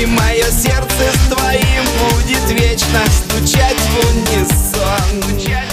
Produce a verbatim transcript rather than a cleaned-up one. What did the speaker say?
И мое сердце с твоим будет вечно стучать в унисон.